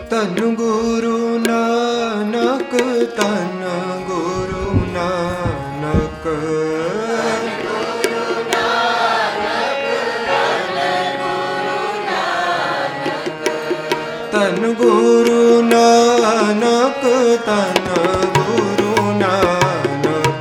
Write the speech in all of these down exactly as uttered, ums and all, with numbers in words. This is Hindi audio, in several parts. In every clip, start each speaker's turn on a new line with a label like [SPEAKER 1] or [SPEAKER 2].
[SPEAKER 1] तन गुरु नानक तन गुरु नानक तन गुरु नानक तन गुरु नानक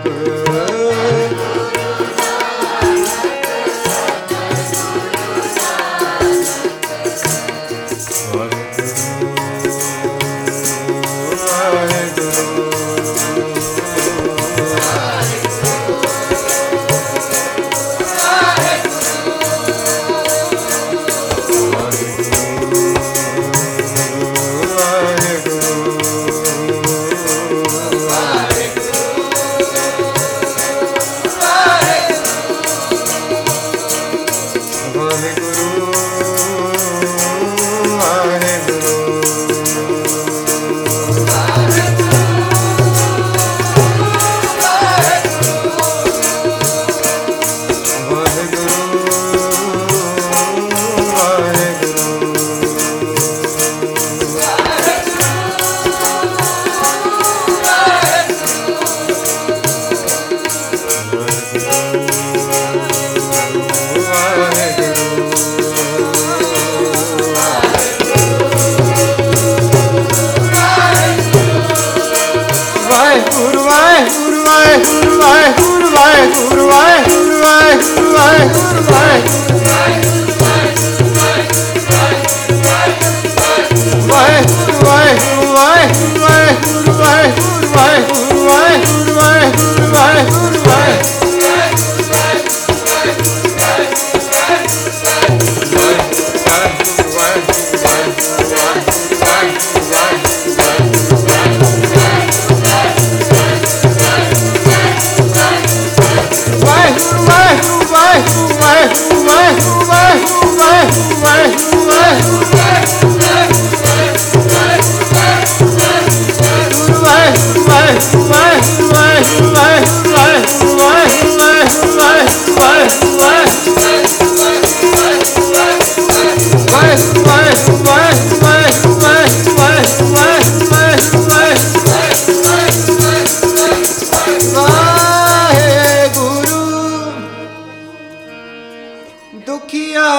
[SPEAKER 1] दुखिया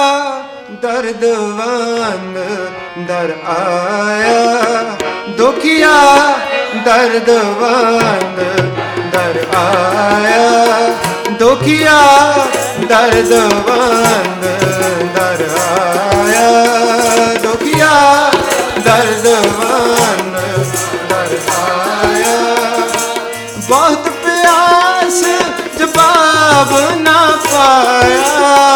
[SPEAKER 1] दर्दवंद दर आया दुखिया दर्दवंद दर आया दुखिया दर्दवंद दर आया दुखिया दर्दवंद दर आया बहुत प्यास जवाब ना पाया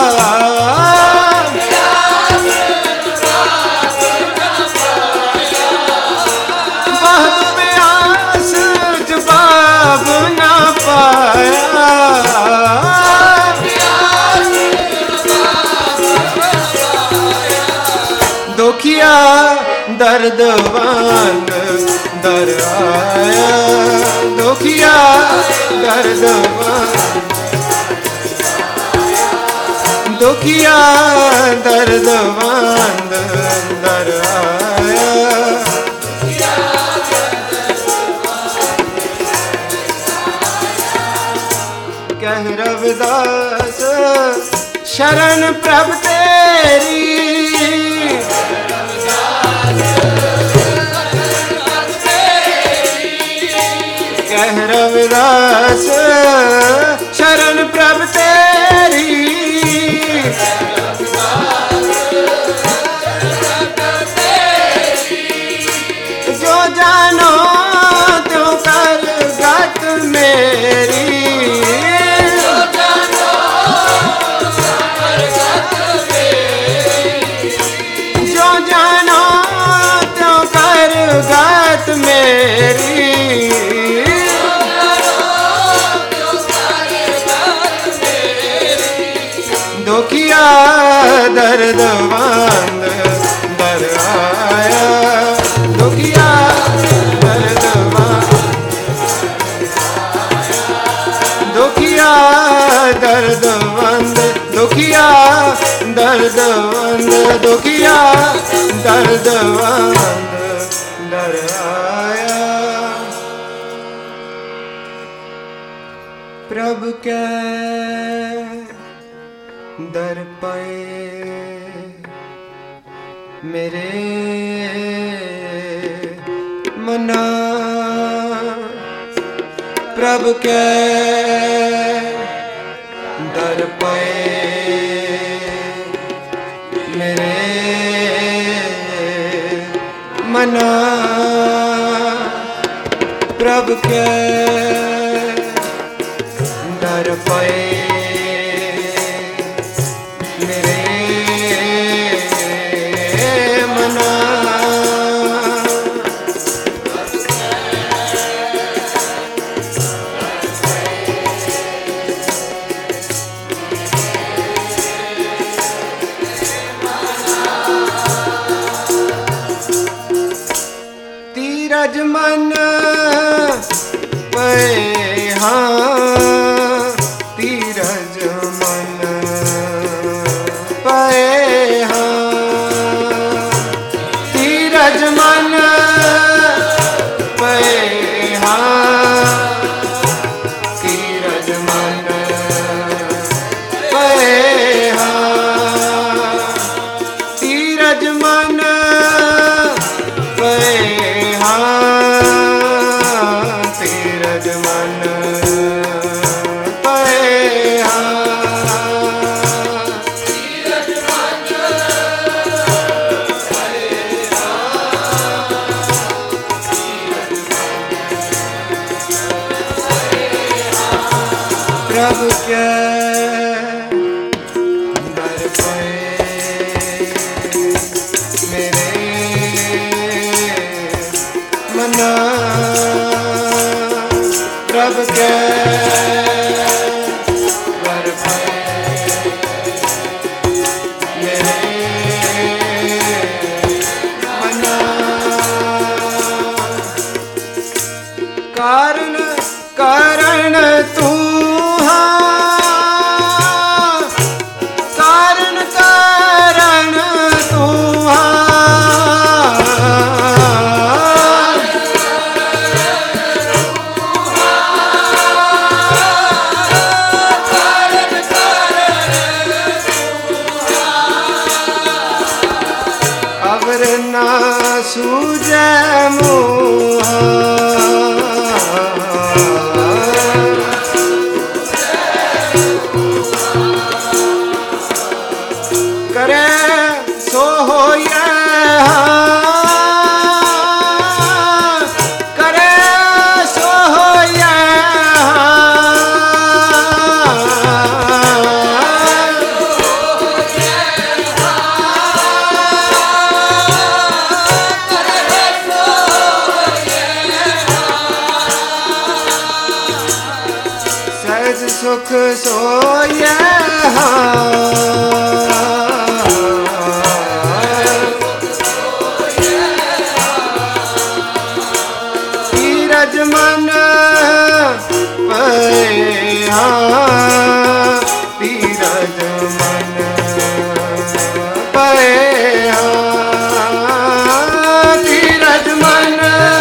[SPEAKER 1] दुखिया दर्दवंद दर आया दुखिया दर्दवंद दुखिया दर्दवंद दर आया कह रविदास शरण प्रभ तेरी कह रविदास शरण प्रभ तेरी जो जानो तो कर गत मेरी जो जानो तो कर गत मेरी दुखिया दर्दवंद दर आया दुखिया दर्दवंद दुखिया दर्दवंद दुखिया दर्दवंद दुखिया दर्दवंद दर आया। प्रभु के दर पे मेरे मना, प्रभु के दर पे मेरे मना, प्रभु के दर पे मेरे मना। तीरज मन पे हाँ, तीरज मन पे हाँ, तीरज मन पे हाँ, तीरज मन पे हाँ, तीरज मन पे हाँ, तीरज मन पे हाँ, तीरज मन प्रभु के दर पे मेरे मना, प्रभु के दर पे मेरे मना। कारण कारण तू ना सूझे मुहा, करे सो होए करे सो होए सुख सोया तीरज मन पे हाँ, तीरज मन पे हाँ, तीरज मन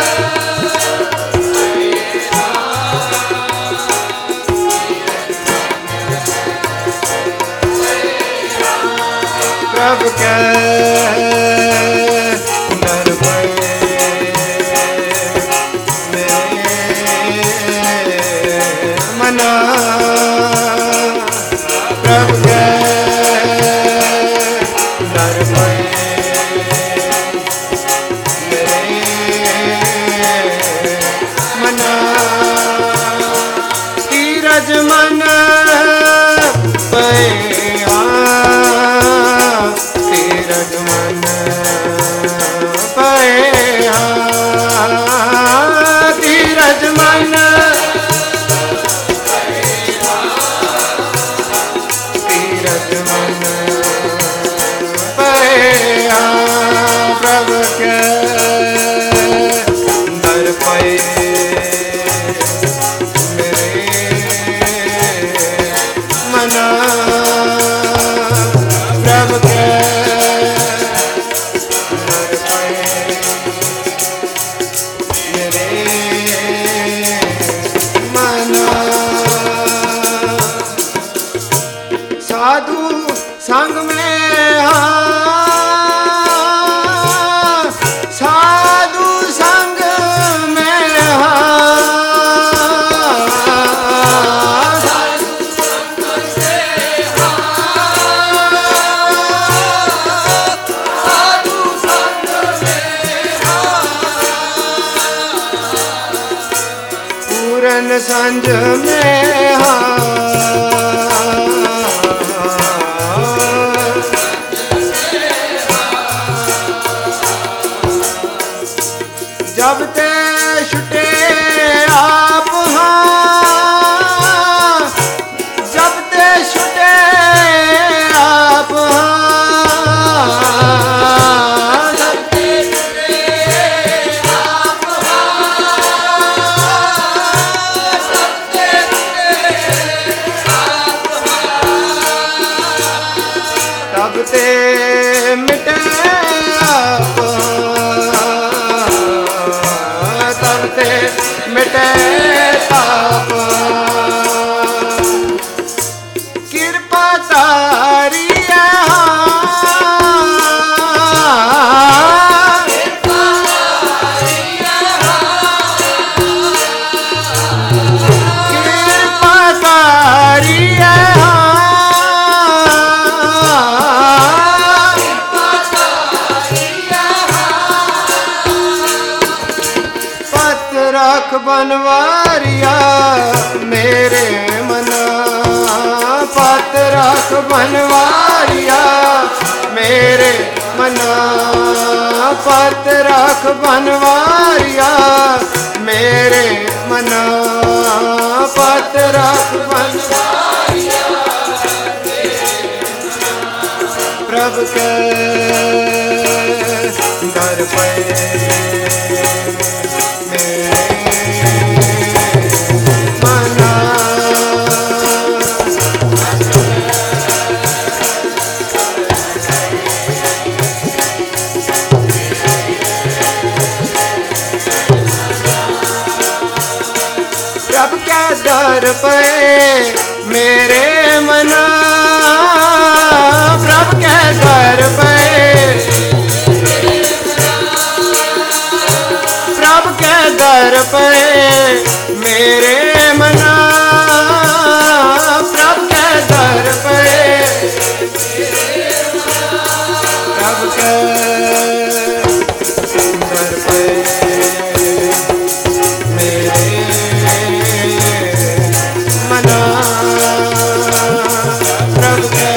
[SPEAKER 1] प्रभु के दर पे मेरे मना, प्रभु के दर पे मेरे मना। तीरज मन पे तीरज मन पे हाँ, तीरज मन तीरज मन पे हाँ, प्रभु के दर पे मेरे मना, प्रभु के दर पे मन संज में हाँ जब ते छुटे आप हाँ जब ते छुटे आप हाँ जब ते छुटे आप हाँ जब ते छुटे आप हाँ तब ते मिटे आप मिटे ताप कृपा तारी कृपा तारी रख बनवारिया मेरे मना पत रख बनवारिया मेरे मना पत रख बनवारिया मेरे मना पत रख बनवारिया प्रभु के दर पे प्रभु के दर पे मेरे मना प्रभु के दर पे प्रभु के दर पे मेरे मना प्रभु के दर पे प्रभु के दर पे मेरे मना प्रभु के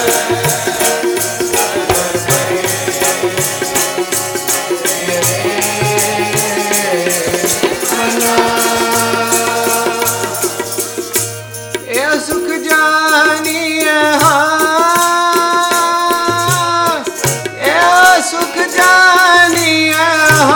[SPEAKER 1] सुख जानिए हाँ ए सुख जानिए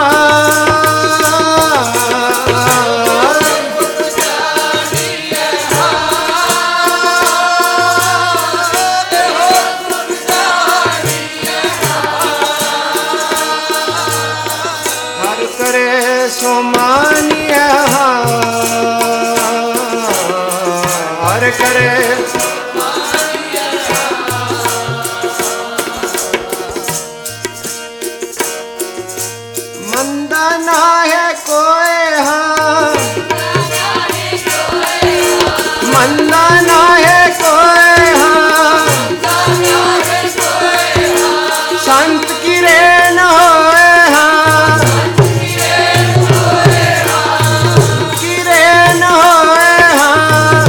[SPEAKER 1] हर करे सो मानिए हर करे मंदा ना है कोई हाँ मंदा ना है कोई हाँ संत की रेन होए हाँ की रेन होए हाँ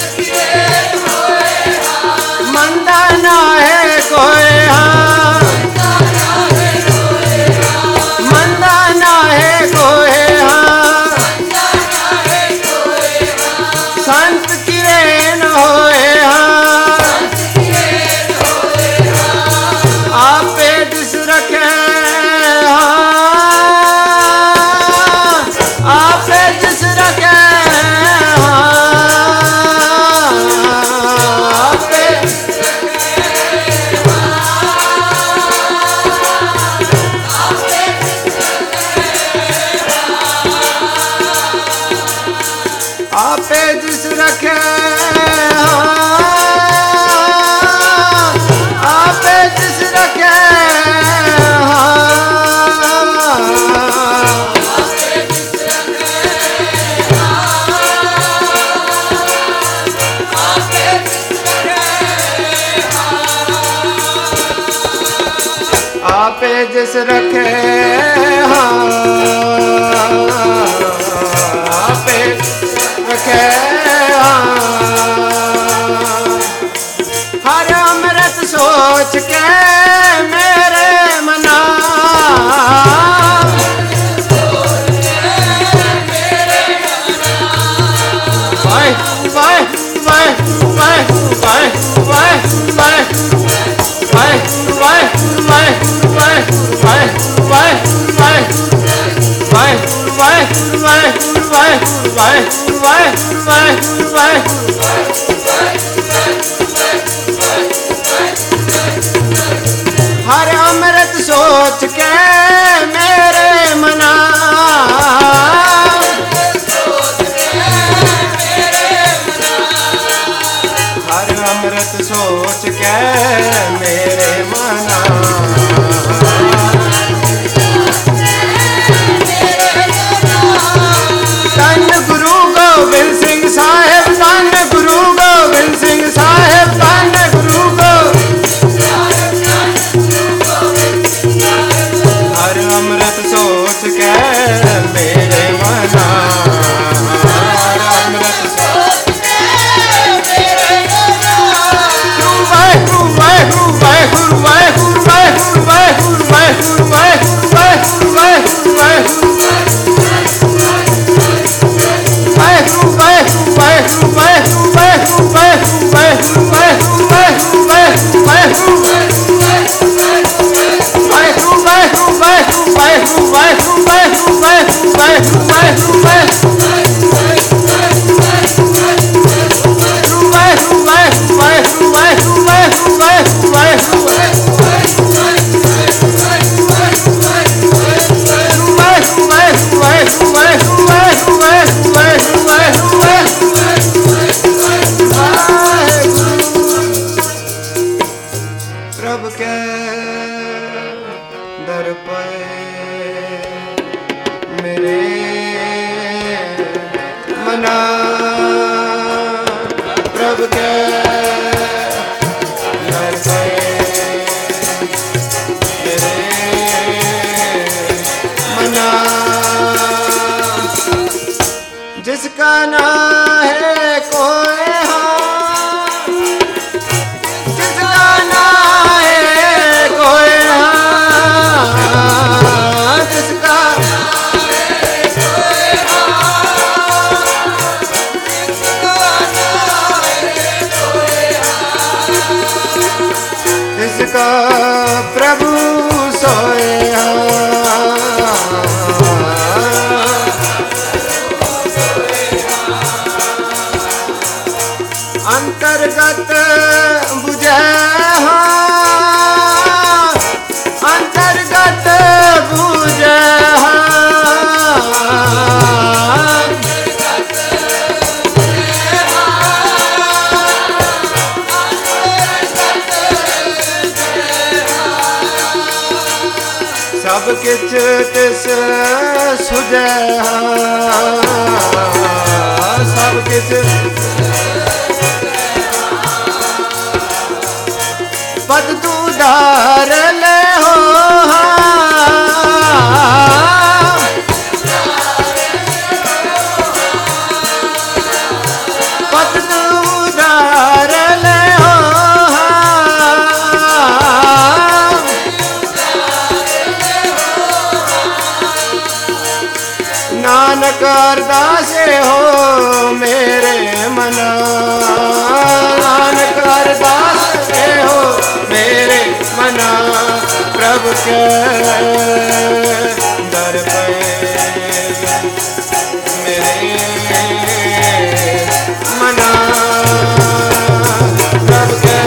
[SPEAKER 1] मंदा ना है कोई हाँ मंदा ना है कोई हाँ संत की रेन होए हाँ आपे जिस रखे हाँ आपे जिस रखे आपे जिस रखे आपे जिस रखे आपे जिस रखे हाँ आपे के हर अमृत सोच के मेरे मना वाह वाह वाह वाह वाह वाह वाह वाह वाह वाह वाह वाह वाह वाह वाह वाह वाह हर अमृत सोच के मेरे मना हर अमृत सोच के मेरे मना गोविंद सिंह साहेब धन गुरु गोविंद सिंह साहेब धन गुरु हर अमृत सोच के मेरे मना हर अमृत सोच के मेरे मना वाहेगुरु वाहेगुरु वाहेगुरु वाहेगुरु वाहेगुरु वाहेगुरु वाहेगुरु वाहेगुरु वाहेगुरु वाहेगुरु प्रभु के दर पे मेरे मना प्रभु के दर पे मेरे मना जिसका ना है कोई प्रभु सोया अंतर्गत बुझे अंतर्गत बुझे सब किच तिस सुझे सब किच पद तू धार ले हो पद तू धार ले हो नानक अरदास हो मेरे मना नानक अरदास हो मेरे मना प्रभु के दर पे मेरे मना प्रभु के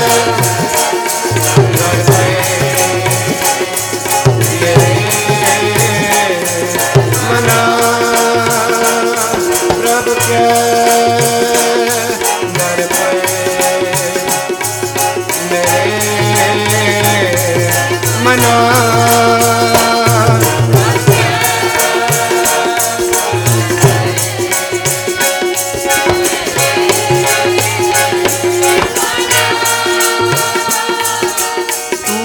[SPEAKER 1] दर पे मेरे मना प्रभु के दर पे मना तू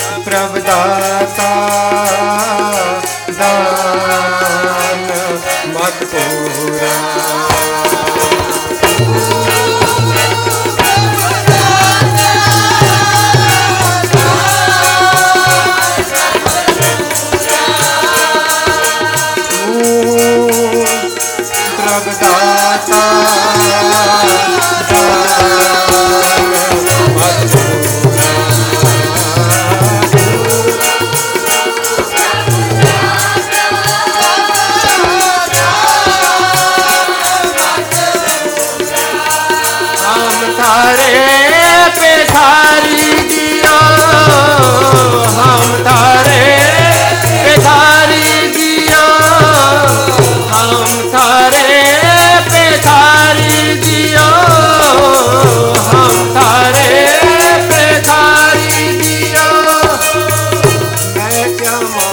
[SPEAKER 1] प्रभुदाता दान मत पूरा। दाता हम थारे पे थारी दियो, हम थारे पे थारी दियो, हम थारे पे थारी दियो, हम थारे पे थारी दियो। मैं क्या